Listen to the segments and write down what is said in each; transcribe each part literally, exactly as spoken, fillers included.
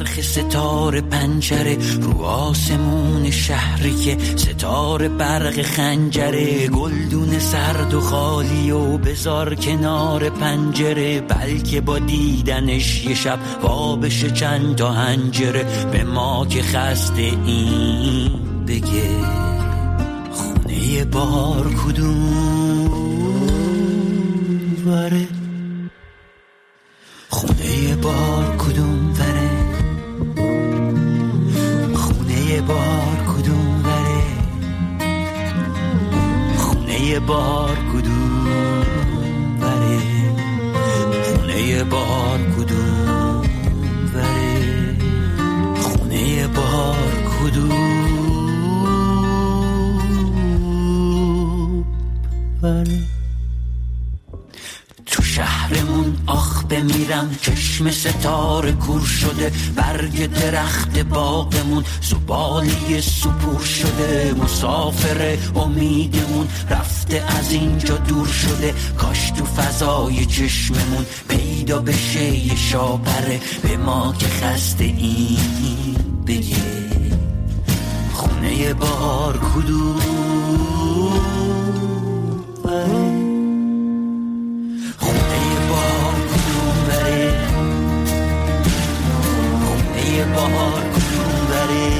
چرخ ستاره پنجره رو آسمون شهری که ستاره برق خنجره، گلدون سرد و خالی و بذار کنار پنجره، بلکه با دیدنش یه شب وا بشه چند تا هنجره. به ما که خسته این بگه خونه بار کدوم وره، خونه بار کدوم وره، خونه بار کدوم وره، خونه بار کدوم وره، خونه بار کدوم وره، خونه بار کدوم وره. تو شهرمون آخ بمیرم، چشم ستاره کور شده، برگ درخت باغمون زباله سپور شده، مسافر امیدمون رفته از اینجا دور شده، کاش تو فضای چشممون پیدا بشه یه شاپره. به ما که خسته این بگه خونه بار کدوم وره، بهار کدوم بره،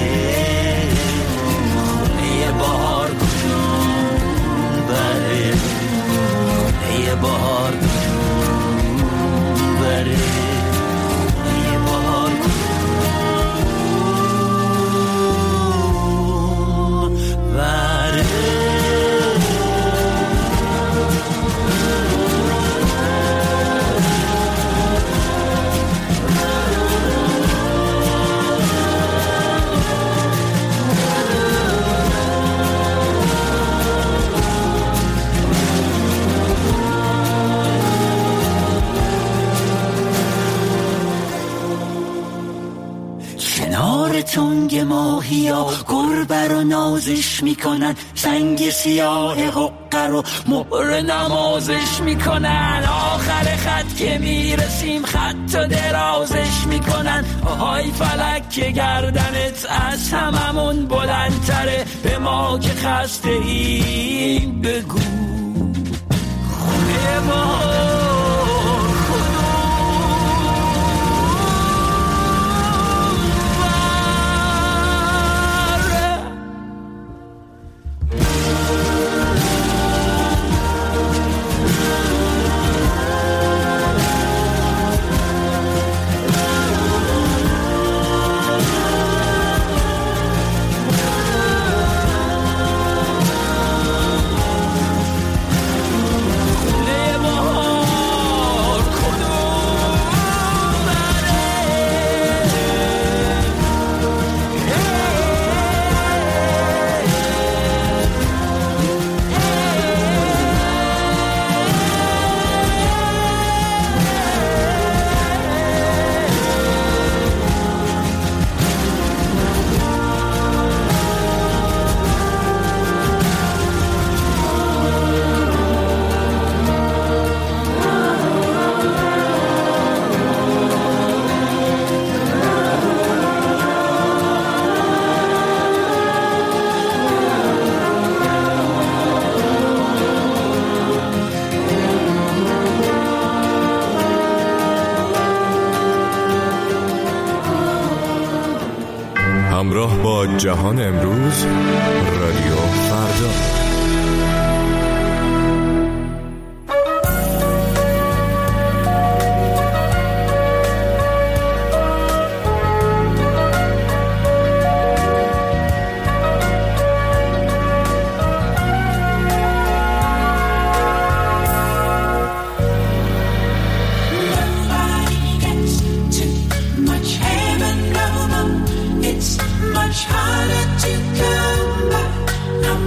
خونه بهار کدوم بره، خونه بهار کدوم بره، خونه بهار کدوم بره. تنگ ماهیا گربه رو نازش میکنن، سنگ سیاه حقه رو مهر نمازش میکنن، آخر خط که میرسیم خط و درازش میکنن، آهای فلک که گردنت از هممون بلندتره. به ما که خسته این بگو خونه ما همراه با جهان امروز، رادیو فردا. Harder to come back. I'm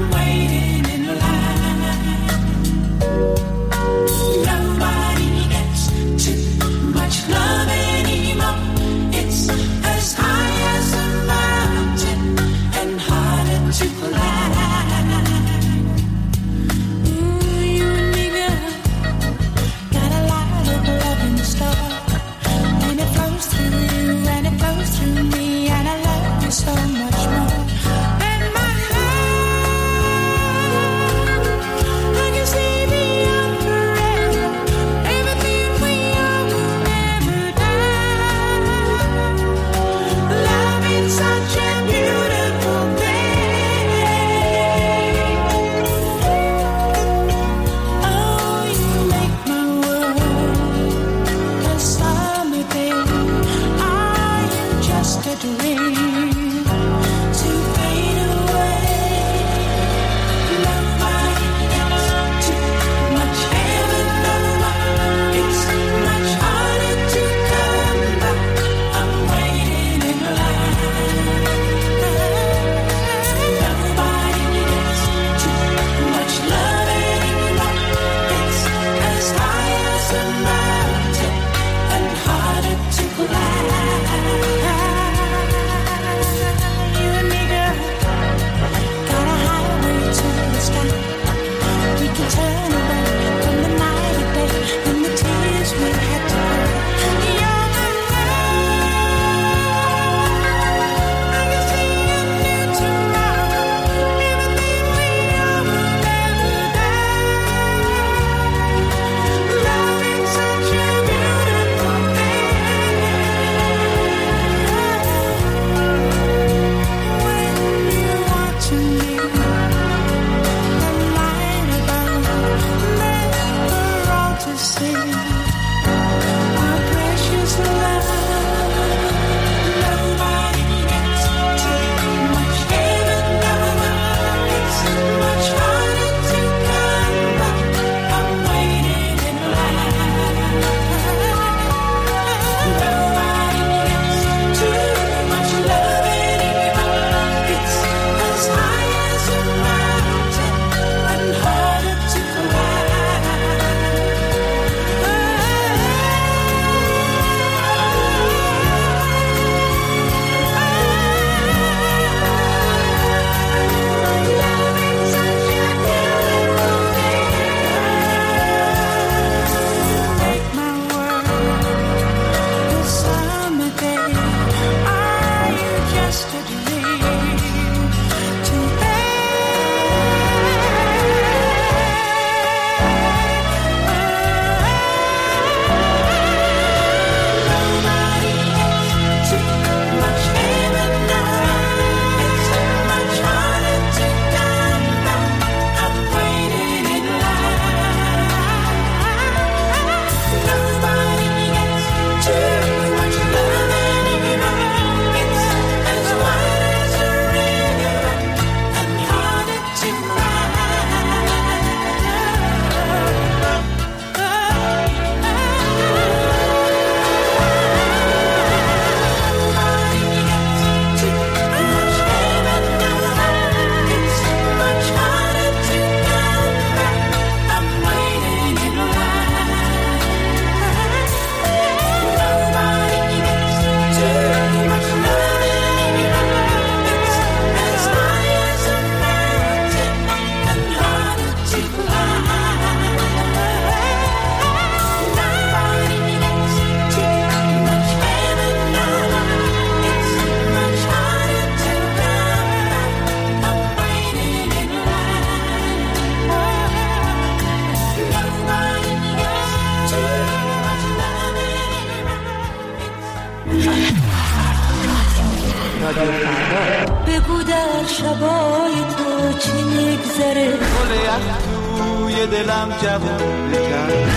بگو در شبای تو چی میگذره، گل یخ توی دلم جوون بکن.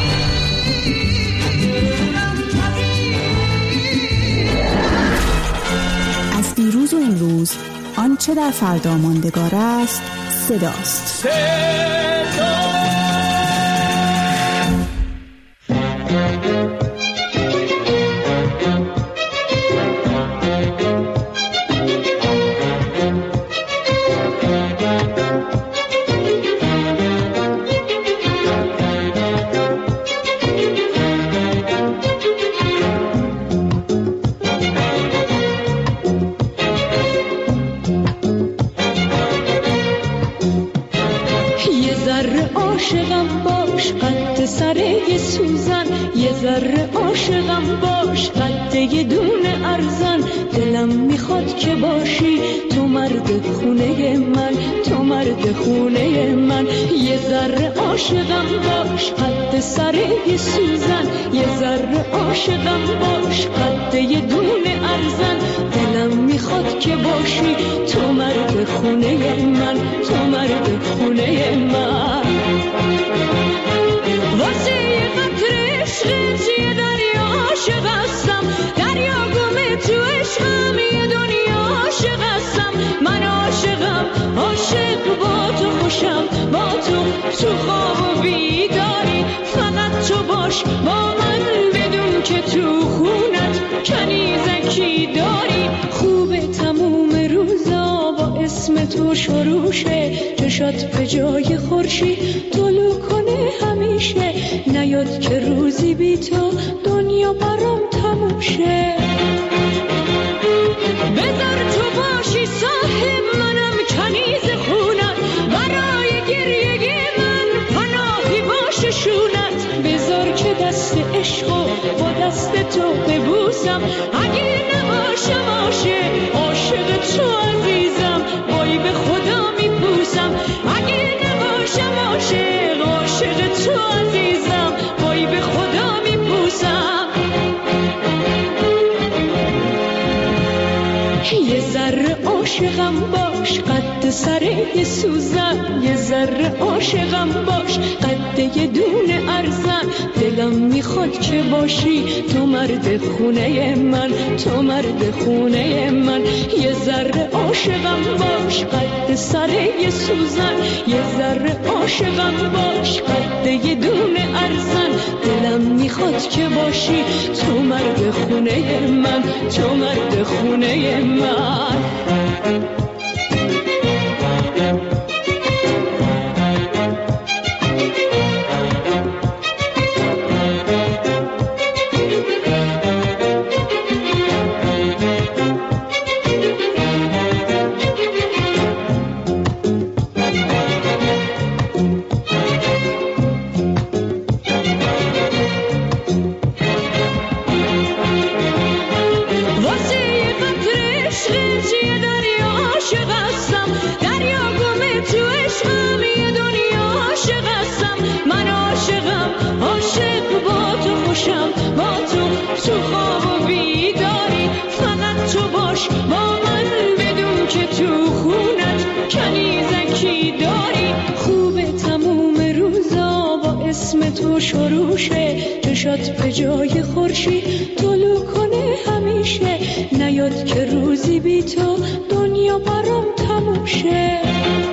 از دیروز و امروز آنچه در فردا ماندگار است صداست. صدا عاشقم باش قد یه دونه ارزن، دلم میخواد که باشی تو مرد خونه من، تو مرد خونه من. یه ذره عاشقم باش قد سر یه سوزن، یه ذره عاشقم باش قد یه دونه ارزن، دلم میخواد که باشی تو مرد خونه من، تو مرد خونه من. واسه یه قطره عشقت یه دریا عاشق هستم، دریا گمه تو عشقم یه دنیا عاشق هستم. من عاشقم عاشق با تو خوشم، با تو تو خواب و بیداری، فقط تو باش با من بدون که تو خونت کنیزکی داری. خوبه تموم روزا با اسم تو شروشه، چشات به جای خورشید طلوع کنه همیشه، نیاد که روزی بی تو دنیا برام تموم شه. بذار تو باشی صاحب منم کنیز خونم، برای گریه من دست تو ببوسم. اگه نباشم عاشق عاشق تو عزیزم، وای به خدا میپوسم. اگه نباشم عاشق عاشق تو عزیزم، وای به خدا میپوسم. یه ذره عاشقم باش قد سر یه سوزن، یه ذره عاشقم باش قد یه دونه ارزن. دلم میخواد که باشی تو مرد خونه من، تو مرد خونه من. یه ذره عاشقم باش قد سر یه سوزن، یه ذره عاشقم باش قد یه دونه ارزن. دلم میخواد که باشی تو مرد خونه من، تو مرد خونه من. تو شروشه چشات به جای خورشید طلوع کنه همیشه. نیاد که روزی بی تو دنیا برام تموشه.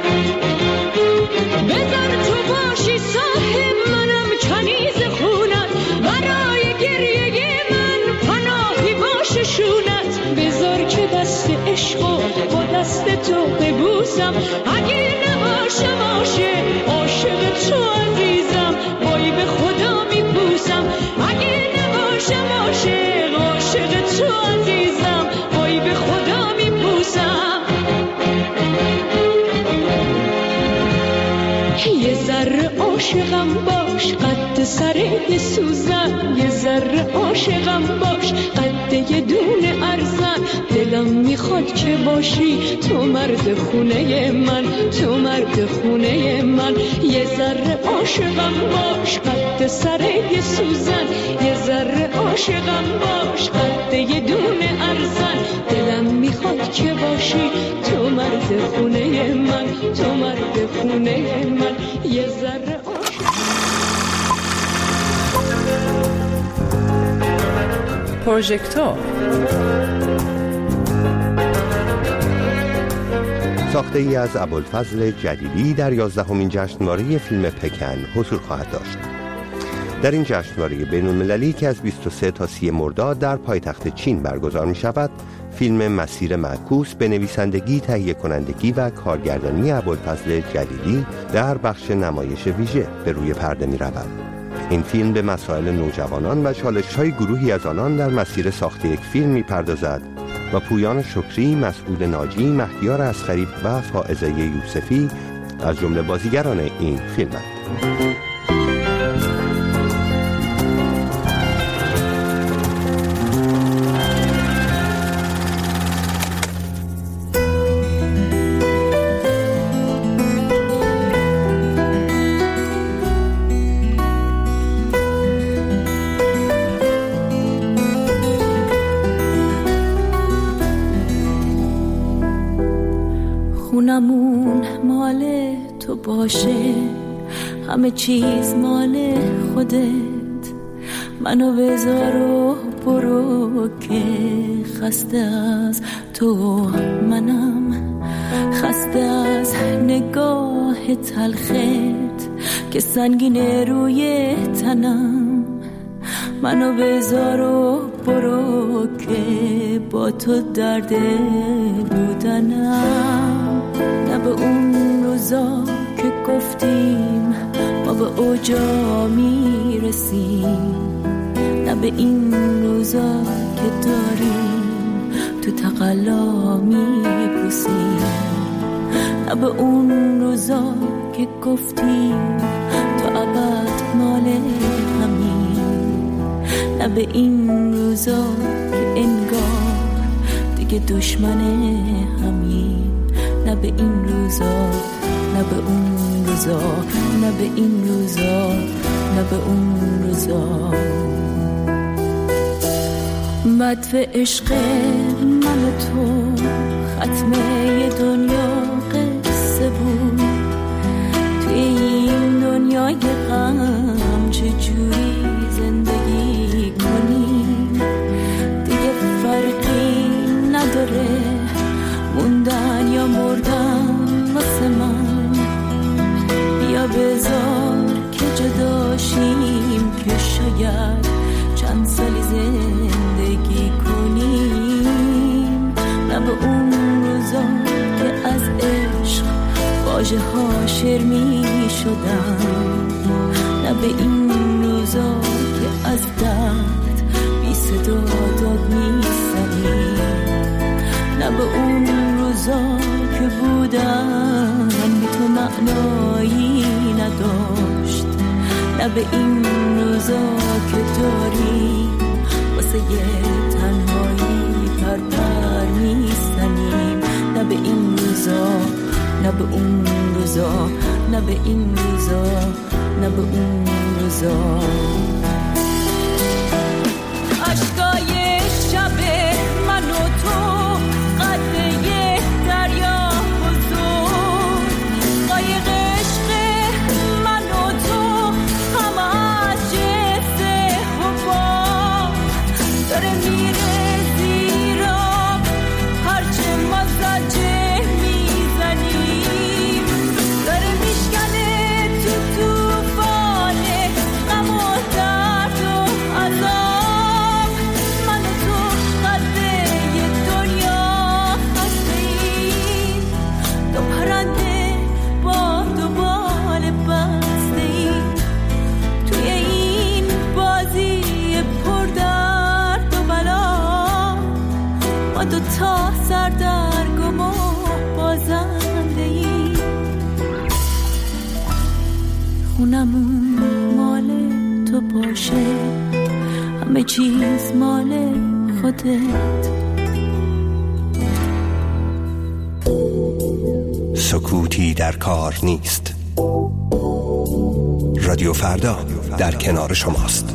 بذار تو باشی صاحب منم کنیز خونت، برای گریه من پناهی باشه شونت. بذار که دست عشقو با دست تو ببوسم. اگه نباشم عاشق عاشق تو عزیزم، وای به خدا میپوسم. اگه نباشم عاشق عاشق تو عزیزم، وای به خدا میپوسم. یه ذره عاشقم باش قد سر یه سوزن، یه ذره عاشقم باش قد یه دونه ارزن. دلم میخواد که باشی تو مرد خونه من، تو مرد خونه من. یه ذره عاشقم باش قد سر یه سوزن، یه ذره عاشقم باش قد یه دونه ارزن. دلم میخواد که باشی تو مرد خونه من، تو مرد خونه من. یه ذره پروژکتور ساخته ای از ابوالفضل جلیلی در یازدهمین جشنواره فیلم پکن حضور خواهد داشت. در این جشنواره بین‌المللی که از بیست و سه تا سی مرداد در پایتخت چین برگزار می شود، فیلم مسیر معکوس به نویسندگی، تهیه کنندگی و کارگردانی ابوالفضل جلیلی در بخش نمایش ویژه به روی پرده می رود. این فیلم به مسائل نوجوانان و چالش‌های گروهی از آنان در مسیر ساخت یک فیلم می‌پردازد و پویان شکری، مسعود ناجی، مهدیار اصغری و فائزه یوسفی از جمله بازیگران این فیلمند. خونمون مال تو باشه، همه چیز مال خودت. منو بذار و برو که خسته از تو منم، خسته از نگاه تلخت که سنگینه روی تنم. منو بذار و برو که با تو درد بودنم. نه به اون روزا که گفتیم ما به اوجا میرسیم، نه به این روزا که داریم تو تقلا میپوسیم، نه به اون روزا که گفتیم تو ابد مال همین، نه نه به این روزا که انگار دیگه دشمن همین، نه به این روزا نه به اون روزا، نه به این روزا نه به اون روزا. مدفع عشق من و تو ختمه دنیا قصه بود، توی این دنیای غم چجوری زندگی کنیم؟ دیگه فرقی نداره موندن یا مردن واسه من، بیا بذار که جداشیم که شاید چند سالی زندگی کنیم. نه به اون روزا که از عشق واژه ها شعر می شدن، نه به این روزا که از درد بی صدا داد می زنیم، نه به اون روزا که بودن بی تو معنایی نداشت، نه به این روزا که داریم واسه یه تنهایی پرپر میزنیم، نه به این روزا نه به اون روزا، نه به این روزا نه به اون روزا. عشقای شب من و تو قد یه دریا بزرگ، قایق عشق من و تو همه از جنس حباب داره میره زیرا، هرچه ما زجه میزنیم داره میشکنه تو توفان غم و درد و عذاب. من و تو قده یه دنیا خسته‌ایم، دو پرنده با دو بال بسته‌ایم توی این بازی پر درد و بلا. ما دو تا سردرگم و بازنده‌ایم، خونمون مال تو باشه، همه چیز مال خودت. سکوتی در کار نیست. رادیو فردا در کنار شماست.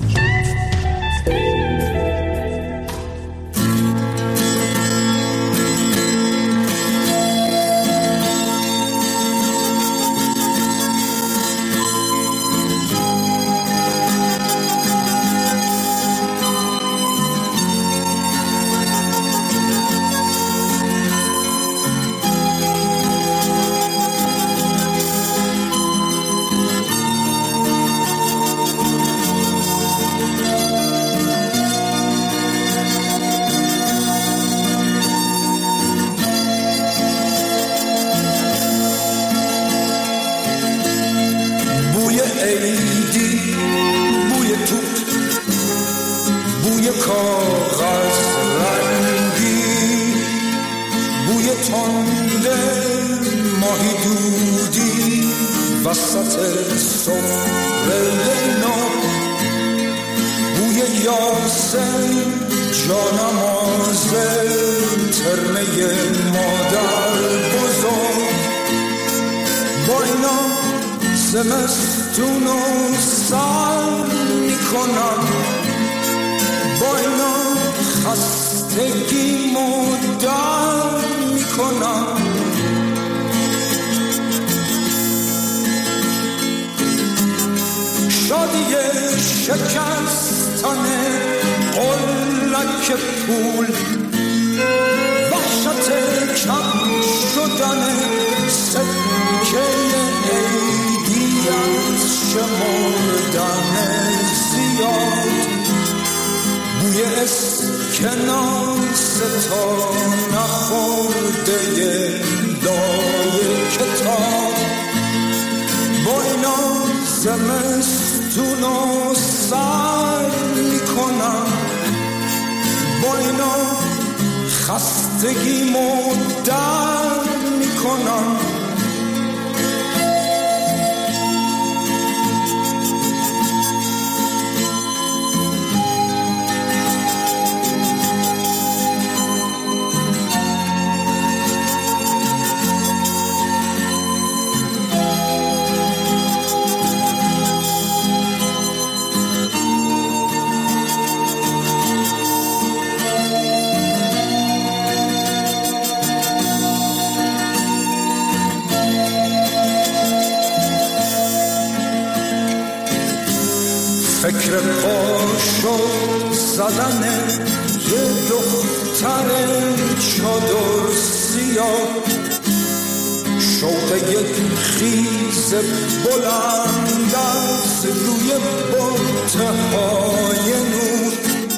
فکر پاشو زدن یه دختر چادر سیاه، شوق یک خیز بلند از روی بطهای نور،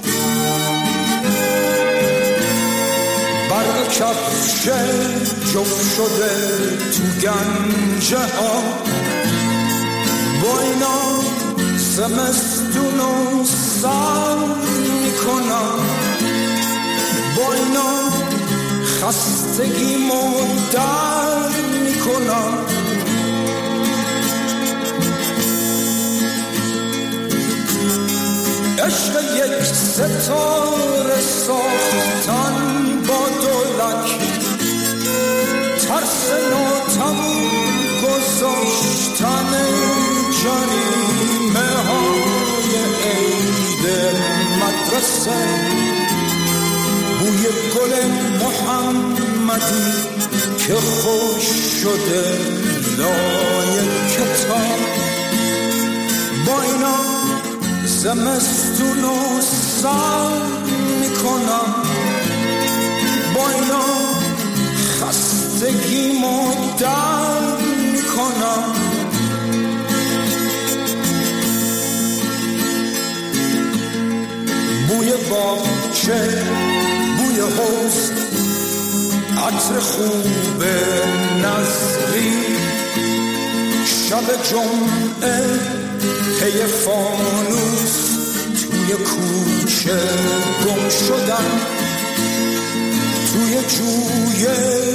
برق کفش جفت شده تو گنجه ها، با اینا زمستون رو سر میکنم، با اینا خستگیمو در میکنم. عشق یک ستاره ساختن با دولک، ترس ناتموم گذاشتن جریمه های عید مدرسه، بوی گل محمدی که خوش شده لای کتاب، با اینا زمستون رو سر میکنم، با اینا خستگیمو در میکنم. بوی باغچه، بوی حوض، عطر خوب نظری، شب جمعه پی فانوس توی کوچه گم شدن، توی جوی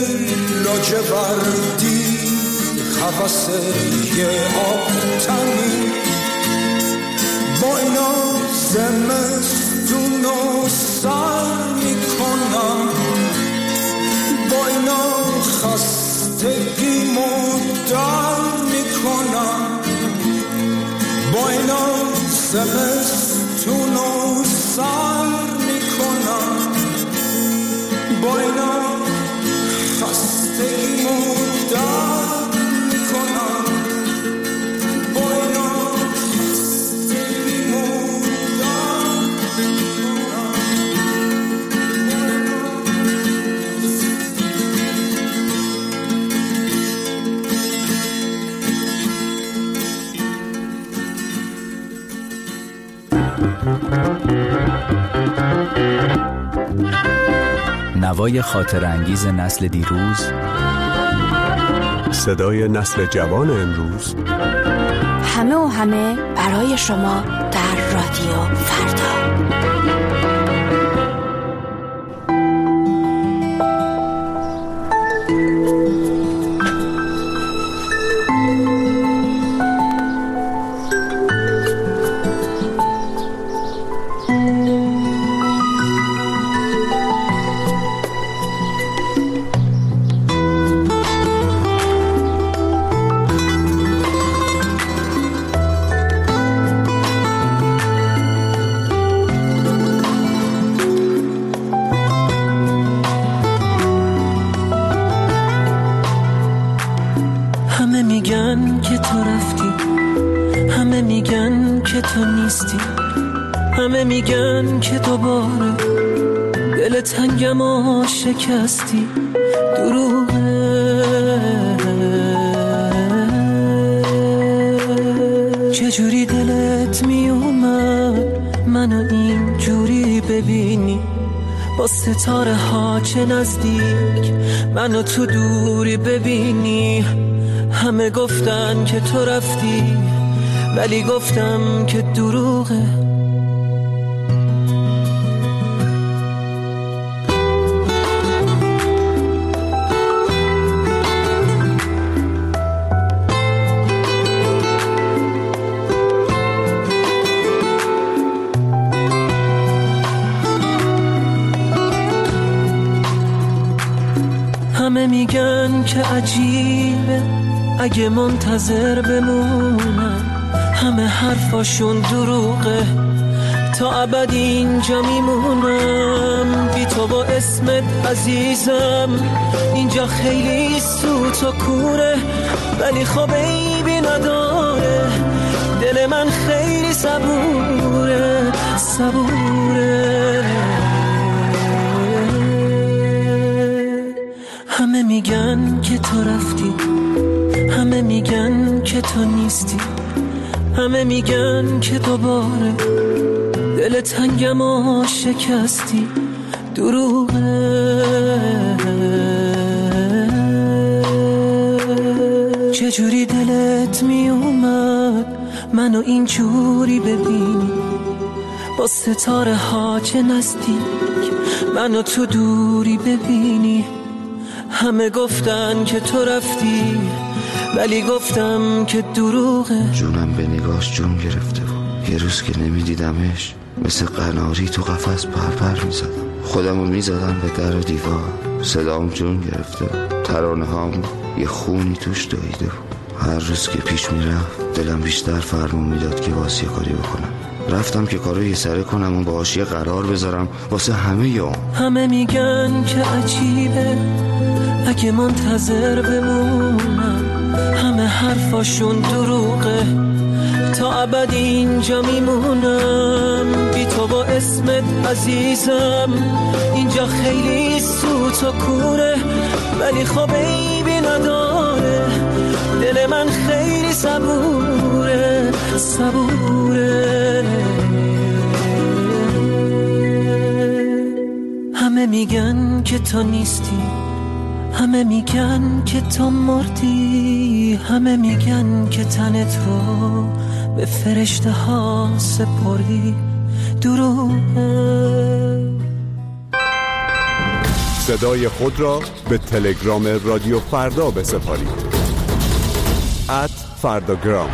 لاجوردی هوس یه آبتنی، با اینا زمستون رو سر میکنم، با اینا خستگیمو در میکنم، با اینا زمستون رو سر میکنم، با اینا خستگیمو در میکنم، با اینا خستگیمو در میکنم. نوای خاطر انگیز نسل دیروز، صدای نسل جوان امروز، همه و همه برای شما در رادیو فردا. همه میگن که تو رفتی، همه میگن که تو نیستی، همه میگن که دوباره دل تنگم و شکستی. دروغه، چجوری دلت میومد منو اینجوری ببینی، با ستاره ها چه نزدیک منو تو دوری ببینی. همه گفتن که تو رفتی ولی گفتم که دروغه. همه میگن که عجیبه اگه منتظر بمونم، همه حرفاشون دروغه، تا ابد اینجا میمونم بی تو با اسمت عزیزم. اینجا خیلی سوت و کوره ولی خب عیبی نداره، دل من خیلی صبوره صبوره. همه میگن که تو رفتی، همه میگن که تو نیستی، همه میگن که دوباره دل تنگم و شکستی. دروغه. چجوری دلت میومد منو اینجوری ببینی، با ستاره ها چه نزدیک منو تو دوری ببینی. همه گفتن که تو رفتی ولی گفتم که دروغه. جونم به نگاش جون گرفته بود. یه روز که نمیدیدمش مثل قناری تو قفس پرپر میزدم. خودمو میزدم به در و دیوار. صدام جون گرفته بود. ترانه هام یه خونی توش دویده بود. هر روز که پیش میرفت دلم بیشتر فرمون میداد که واسه کاری بکنم. رفتم که کارو یه سره کنم و باهاش یه قرار بذارم واسه همه یوم. همه میگن که عجیبه اگه منتظر بمونم، همه حرفاشون دروغه، تا ابد اینجا میمونم بی تو با اسمت عزیزم. اینجا خیلی سوت و کوره ولی خب عیبی نداره، دل من خیلی صبوره صبوره. همه میگن که تو نیستی، همه میگن که تو مردی، همه میگن که تنت رو به فرشته ها سپردی. دروغه. صدای خود را به تلگرام رادیو فردا بسپارید. ات فرداگرام.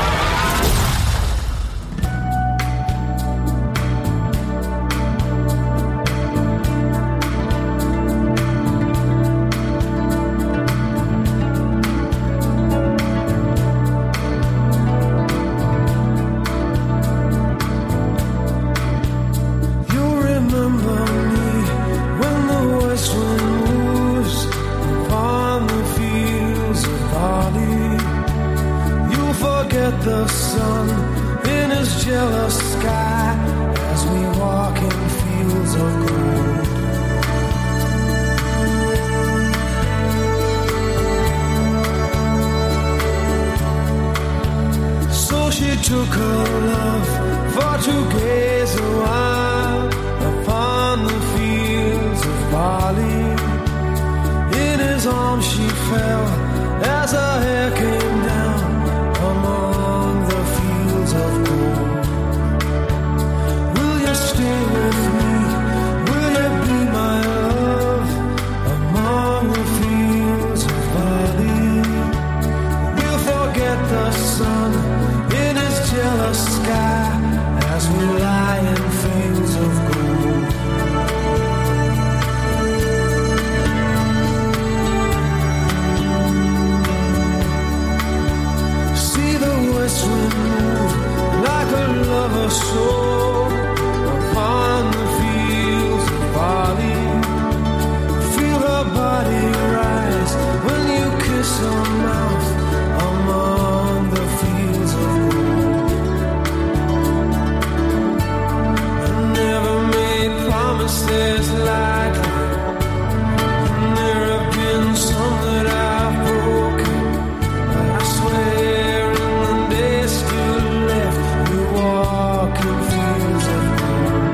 Took her love for to gaze a while upon the fields of barley. In his arms she fell as her hair came down among the fields of gold. Will you stay with me? Will you be my love among the fields of barley? We'll forget the sun in his jealous sky as we lie in fields of gold. See the west wind move like a lover's soul upon the fields of barley. Feel her body rise when you kiss her mouth among the fields of gold. I never made promises lightly, and there have been some that I've broken, but I swear in the days still left we walk in fields of gold.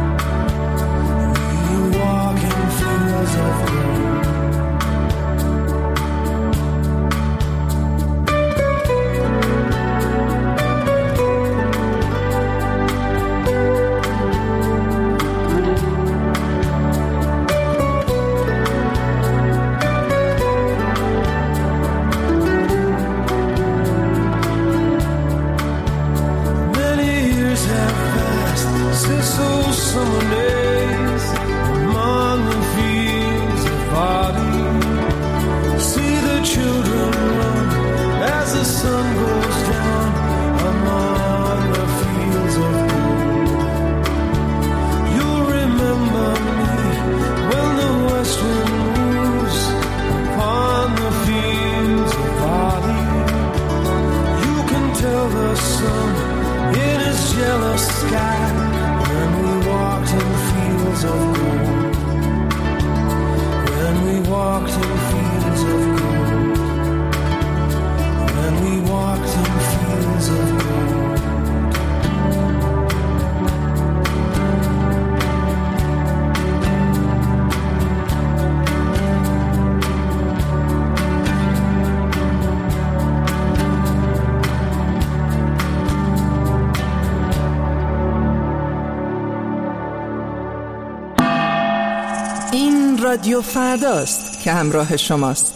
We walk in fields of gold. Since those summer days among the fields of barley, see the children run as the sun goes down among the fields of gold. You'll remember me when the west wind moves upon the fields of barley. You can tell the sun in his jealous sky. When we walked in fields of gold, when we walked in fields of gold, when we walked in fields of gold. این رادیو فرداست که همراه شماست.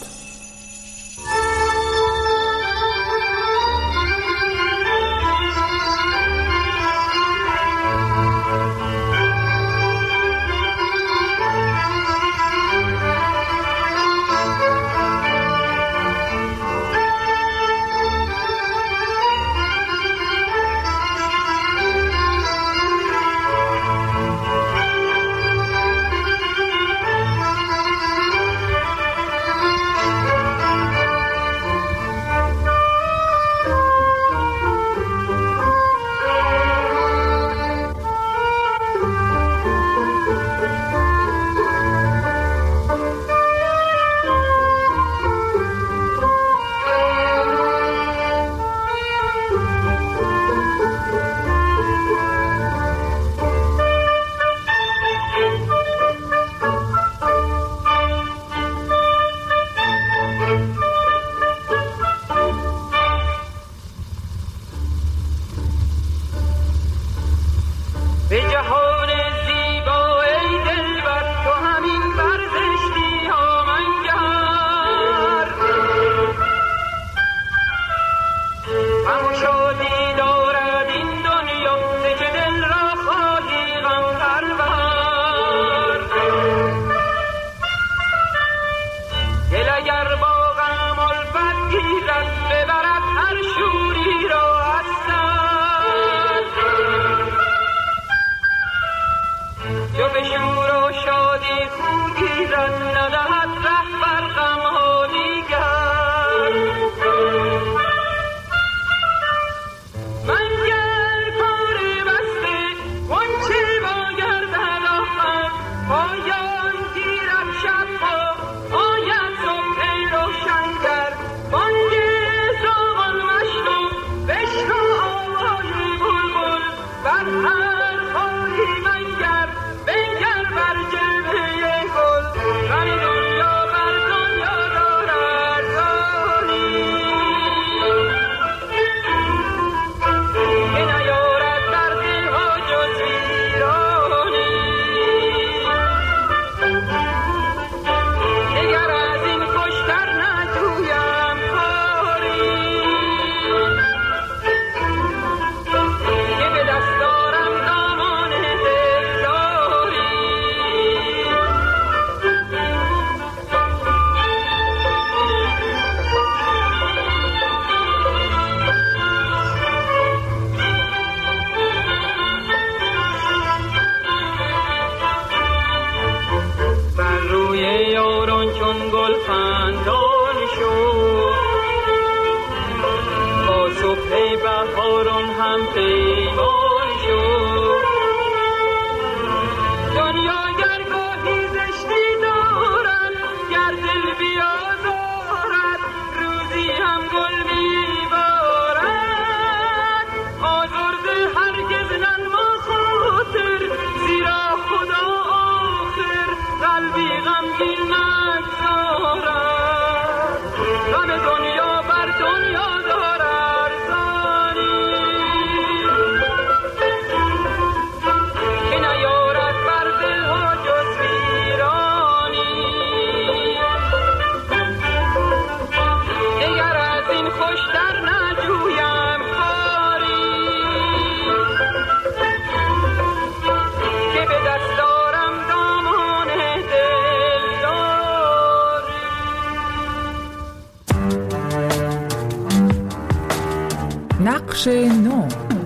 نقش نو.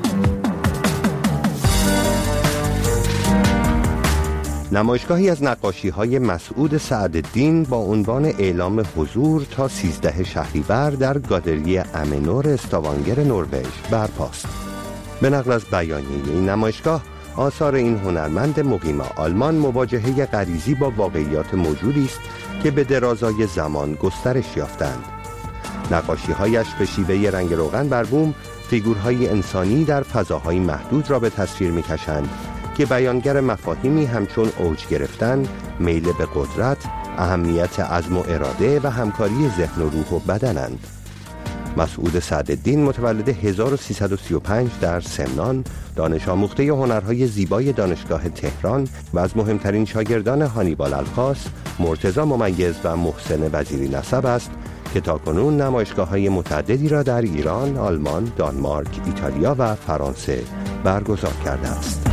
نمایشگاهی از نقاشی‌های مسعود سعدالدین با عنوان اعلام حضور تا سیزده شهریور در گالری امنور استاوانگر نروژ برپاست. به نقل از بیانیه این نمایشگاه، آثار این هنرمند مقیم آلمان مواجهه غریزی با واقعیات موجودی است که به درازای زمان گسترش یافتند. نقاشی‌هایش به شیوه رنگ روغن بر بوم فیگورهای انسانی در فضاهای محدود را به تصویر می‌کشند که بیانگر مفاهیمی همچون اوج گرفتن، میل به قدرت، اهمیت عزم و اراده و همکاری ذهن و روح و بدنند. مسعود سعدالدین متولد هزار و سیصد و سی و پنج در سمنان، دانش آموخته هنرهای زیبای دانشگاه تهران و از مهمترین شاگردان هانیبال الخاص، مرتضی ممیز و محسن وزیری نسب است که تاکنون نمایشگاه‌های متعددی را در ایران، آلمان، دانمارک، ایتالیا و فرانسه برگزار کرده است.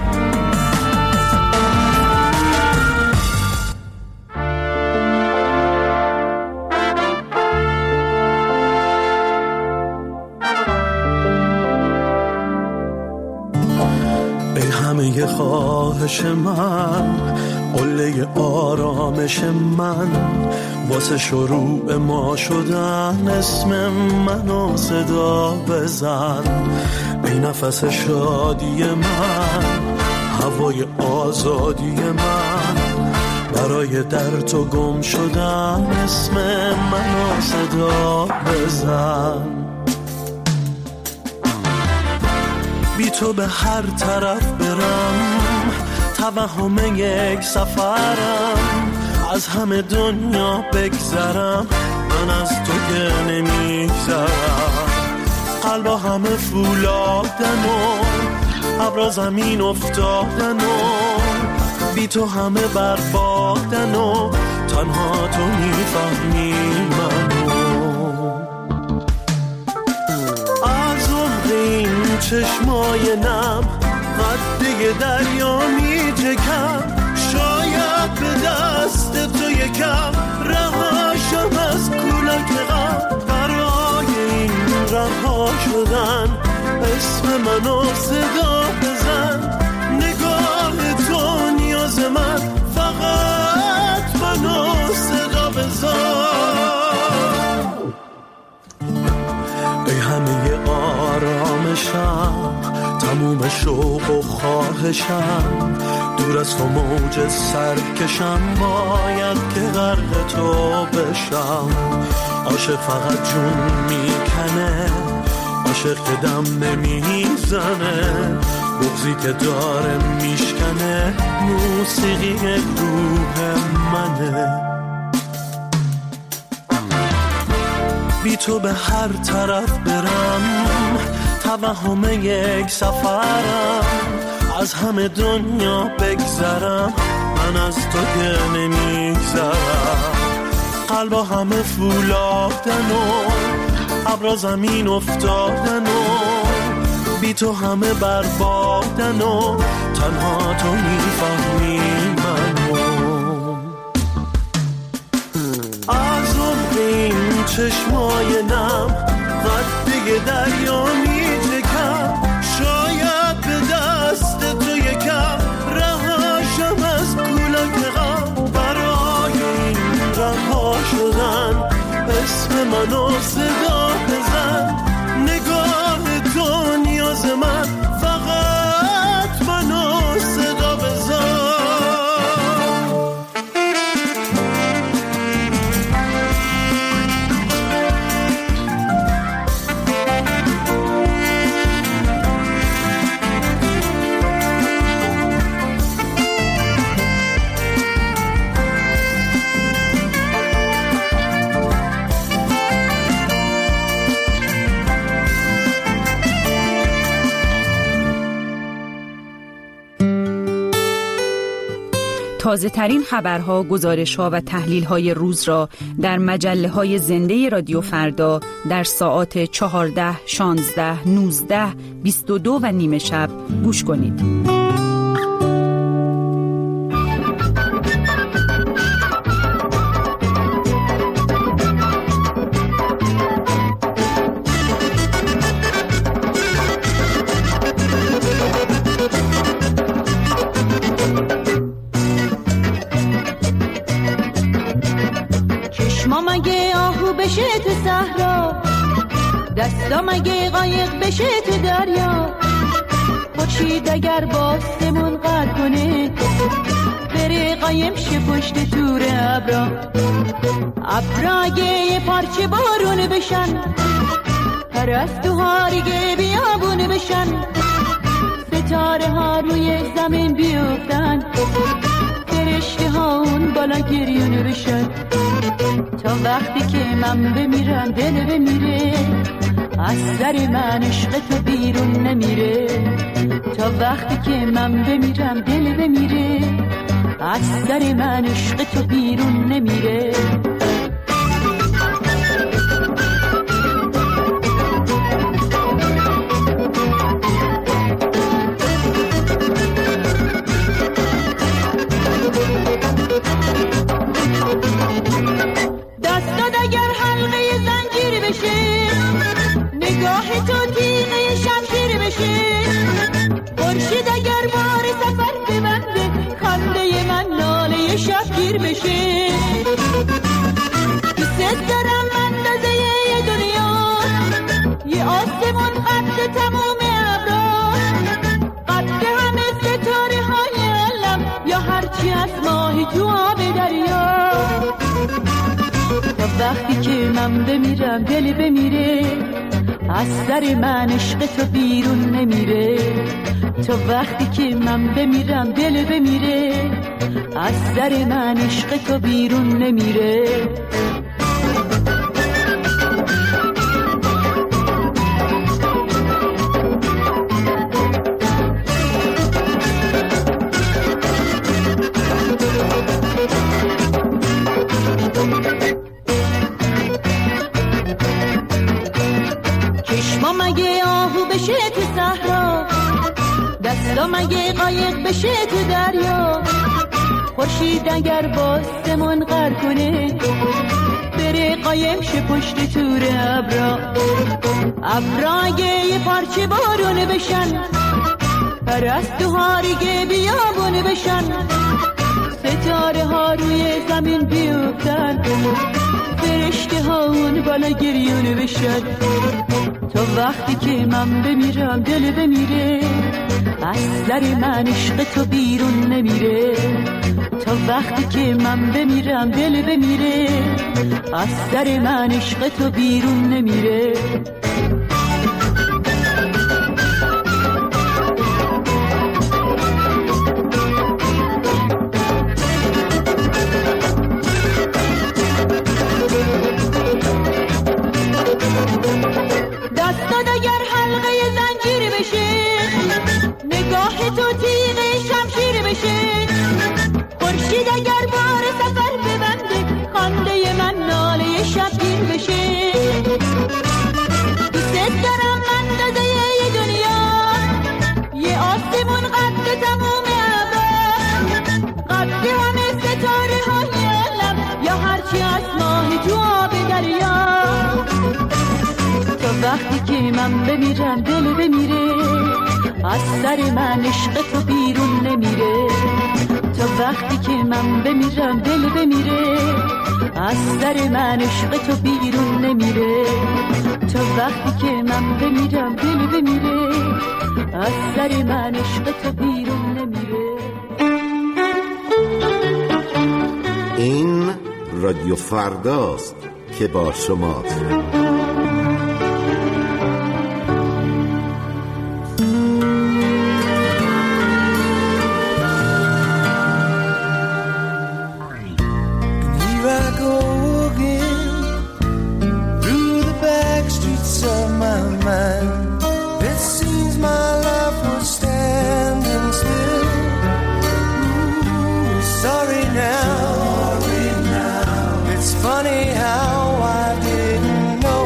همه خواهش من، قله آرامش من، واسه شروع ما شدن اسم منو صدا بزن. ای نفس شادی من، هوای آزادی من، برای در تو گم شدن اسم منو صدا بزن. بی تو به هر طرف برم، توهم یک سفرم، از همه دنیا بگذرم، من از تو که نمیگذرم. قلبا همه فولادن و ابرا زمین افتادن و بی تو همه بربادن و تنها تو میفهمی منو. این چشمای نم قده دریا می چکم، شاید به دست تو یکم رهاشم از کولاک غم. برای این رها شدن اسم منو صدا بزن. نگاه تو نیاز من، فقط منو صدا بزن. ای همه آرامشم، تموم شوق و خواهشم، دور از تو موج سرکشم، باید که غرق تو بشم. عاشق فقط جون میکنه، عاشق که دم نمیزنه، بغضی که داره میشکنه، موسیقی روح منه. بی تو به هر طرف برم، توهم یک سفرم، از همه دنیا بگذرم، من از تو که نمیگذرم. قلبا همه فولادن و ابرا زمین افتادن و بی تو همه بربادن و تنها تو میفهمی منو. از این چشمای نم قده دریا میچکم، شاید به دست تو یکم رهاشم از کولاک غم. برای این رها شدن اسم منو صدا بزن. نگاه تو نیاز من، فقط منو صدا بزن. تازه ترین خبرها، گزارش‌ها و تحلیل‌های روز را در مجله‌های زنده رادیو فردا در ساعات چهارده، شانزده، نوزده، بیست و دو و نیمه شب گوش کنید. بشه تو صحرا، دستا مگه قایق بشه تو دریا، خورشید اگر باستمون قد کنه بره قایم شه پشت تور ابرا ابرا یه پارچه بارون بشن پرستوها دیگه بیابون بشن ستاره ها روی زمین بیفتن فرشته ها اون بالا گریون بشن تا وقتی که من بمیرم دل بمیره از سر من عشق تو بیرون نمیره تا وقتی که من بمیرم دل بمیره از سر من عشق تو بیرون نمیره دستات اگر حلقه زنجیر بشه نگاه تو تیغه شمشیر بشه خورشید اگر بار سفر ببنده خنده من ناله شبگیر بشه دوست دارم اندازه یه دنیا یه آسمون قد تموم ابرا قد همه ستاره های علم یا هرچی از ماهی تو آب دریا تا وقتی که من بمیرم دل بمیره از سر من عشق تو بیرون نمیره تا وقتی که من بمیرم دل بمیره از سر من عشق تو بیرون نمیره چشما مگه آهو بشه تو صحرا دستا مگه قایق بشه تو دریا خورشید اگر باستمون غر کنه بره قایم شه پشت تور ابرا ابرا اگه یه پارچه بارون بشن پرستوها دیگه بیابون بشن ستاره ها روی زمین بیفتن فرشته ها اون بالا گریون بشن تا وقتی که من بمیرم دل بمیره از سر من عشق تو بیرون نمیره تا وقتی که من بمیرم دل بمیره از سر من عشق تو بیرون نمیره دستات اگر حلقه زنجیر بشه نگاه تو تیغه شمشیر بشه خورشید اگر بار سفر ببنده خنده من ناله شبگیر بشه دوست دارم اندازه یه دنیا یه آسمون قد تموم ابر قد همه ستاره های علم یا هرچی از ماهی تو آب دریا تا وقتی که من بمیرم دل بمیره از سر من عشق تو بیرون نمیره تا وقتی که من بمیرم دل بمیره از سر من عشق تو بیرون نمیره تا وقتی که من بمیرم دل بمیره از سر من عشق تو بیرون نمیره این رادیو فرداست که با شماست. Funny how I didn't know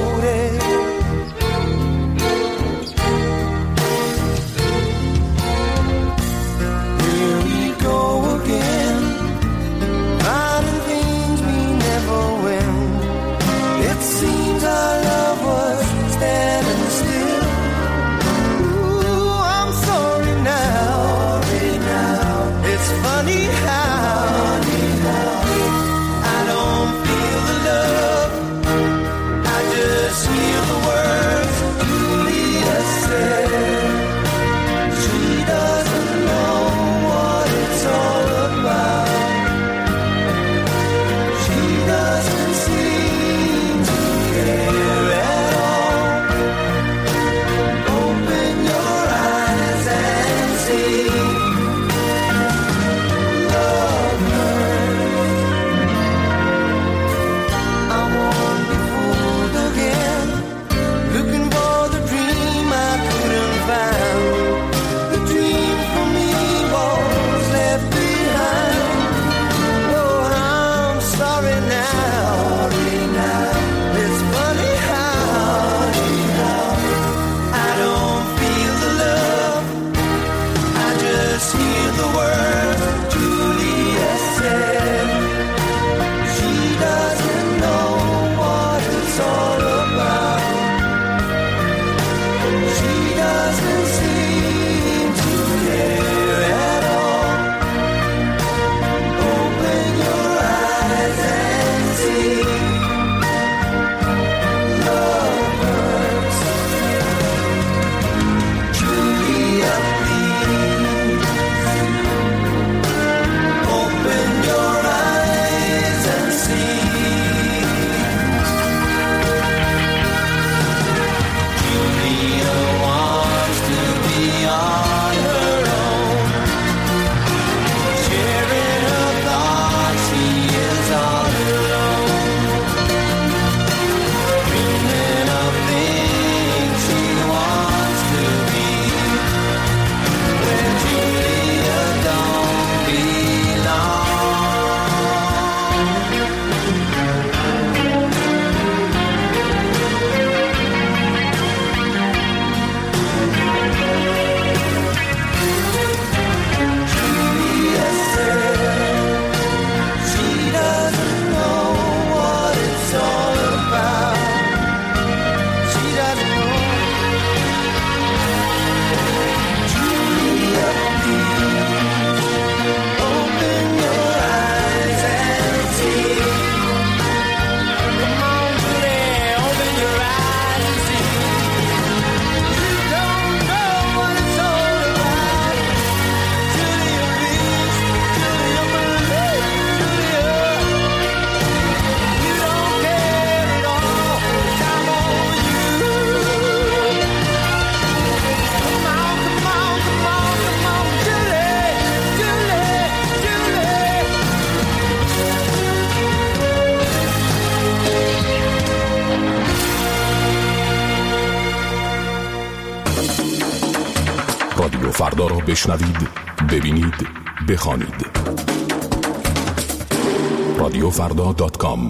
رادیو فردا را بشنوید، ببینید، بخوانید. رادیو فردا دات کام.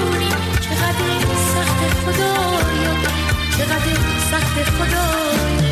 چقدر سخت خدایا،